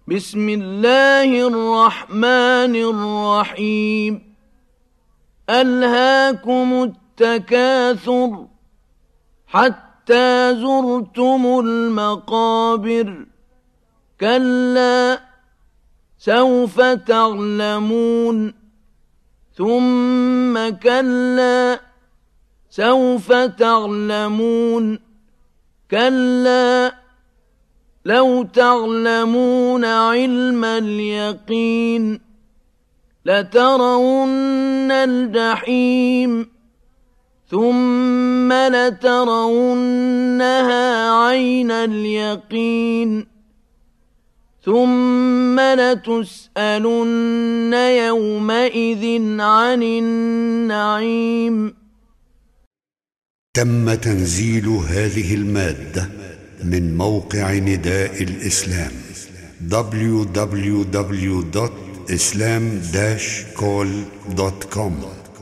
بسم الله الرحمن الرحيم ألهاكم التكاثر حتى زرتم المقابر كلا سوف تعلمون ثم كلا سوف تعلمون كلا لو تعلمون علم اليقين لترون الجحيم ثم لترونها عين اليقين ثم لتسألن يومئذ عن النعيم. تم تنزيل هذه المادة من موقع نداء الإسلام www.islam-call.com